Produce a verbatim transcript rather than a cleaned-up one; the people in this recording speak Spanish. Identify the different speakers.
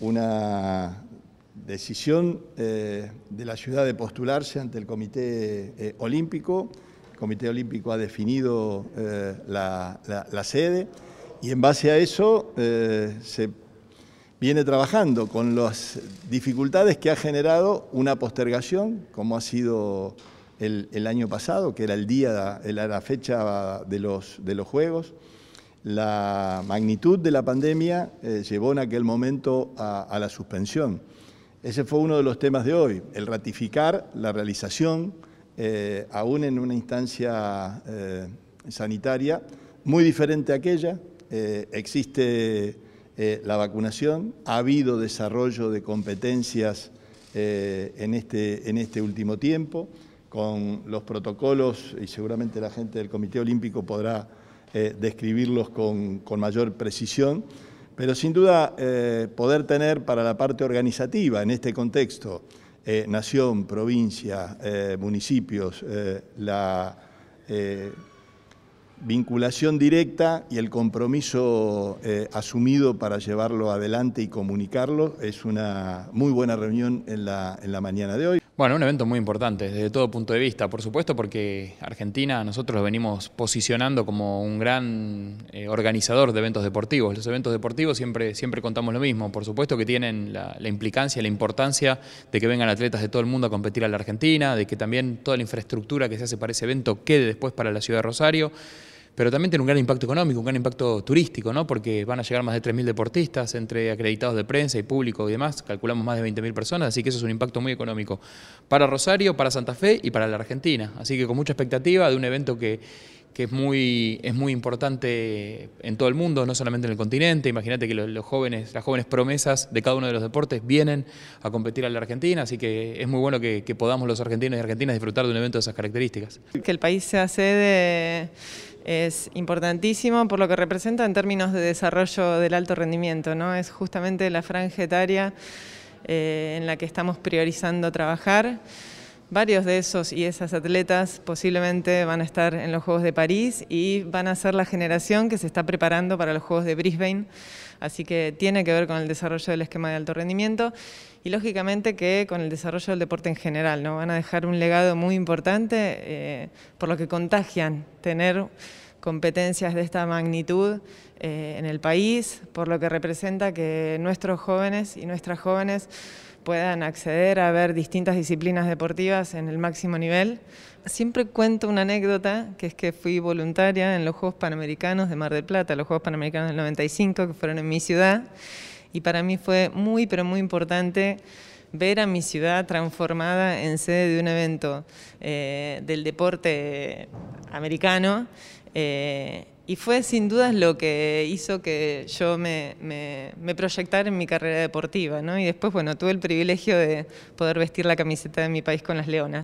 Speaker 1: una decisión eh, de la ciudad de postularse ante el Comité eh, Olímpico. El Comité Olímpico ha definido eh, la, la, la sede y en base a eso eh, se viene trabajando con las dificultades que ha generado una postergación, como ha sido el, el año pasado, que era el día, era la fecha de los, de los Juegos. La magnitud de la pandemia eh, llevó en aquel momento a, a la suspensión. Ese fue uno de los temas de hoy, el ratificar la realización, eh, aún en una instancia eh, sanitaria muy diferente a aquella. Eh, existe eh, la vacunación, ha habido desarrollo de competencias eh, en, este, en este último tiempo, con los protocolos, y seguramente la gente del Comité Olímpico podrá eh, describirlos con, con mayor precisión. Pero sin duda eh, poder tener para la parte organizativa en este contexto, eh, nación, provincia, eh, municipios, eh, la eh, vinculación directa y el compromiso eh, asumido para llevarlo adelante y comunicarlo, es una muy buena reunión en la, en la mañana de hoy.
Speaker 2: Bueno, un evento muy importante desde todo punto de vista, por supuesto, porque Argentina nosotros lo venimos posicionando como un gran eh, organizador de eventos deportivos. Los eventos deportivos siempre, siempre contamos lo mismo, por supuesto que tienen la, la implicancia, la importancia de que vengan atletas de todo el mundo a competir a la Argentina, de que también toda la infraestructura que se hace para ese evento quede después para la ciudad de Rosario. Pero también tiene un gran impacto económico, un gran impacto turístico, ¿no? Porque van a llegar más de tres mil deportistas, entre acreditados de prensa y público y demás, calculamos más de veinte mil personas, así que eso es un impacto muy económico para Rosario, para Santa Fe y para la Argentina. Así que con mucha expectativa de un evento que, que es, muy, es muy importante en todo el mundo, no solamente en el continente. Imagínate que los, los jóvenes, las jóvenes promesas de cada uno de los deportes vienen a competir a la Argentina, así que es muy bueno que, que podamos los argentinos y argentinas disfrutar de un evento de esas características.
Speaker 3: Que el país sea sede es importantísimo por lo que representa en términos de desarrollo del alto rendimiento, ¿no? Es justamente la franja etaria eh, en la que estamos priorizando trabajar. Varios de esos y esas atletas posiblemente van a estar en los Juegos de París y van a ser la generación que se está preparando para los Juegos de Brisbane, así que tiene que ver con el desarrollo del esquema de alto rendimiento y lógicamente que con el desarrollo del deporte en general, ¿no? Van a dejar un legado muy importante eh, por lo que contagian tener competencias de esta magnitud eh, en el país, por lo que representa que nuestros jóvenes y nuestras jóvenes puedan acceder a ver distintas disciplinas deportivas en el máximo nivel. Siempre cuento una anécdota, que es que fui voluntaria en los Juegos Panamericanos de Mar del Plata, los Juegos Panamericanos del noventa y cinco, que fueron en mi ciudad, y para mí fue muy, pero muy importante ver a mi ciudad transformada en sede de un evento eh, del deporte americano, eh, y fue sin dudas lo que hizo que yo me, me, me proyectara en mi carrera deportiva, ¿no? Y después, bueno, tuve el privilegio de poder vestir la camiseta de mi país con las Leonas.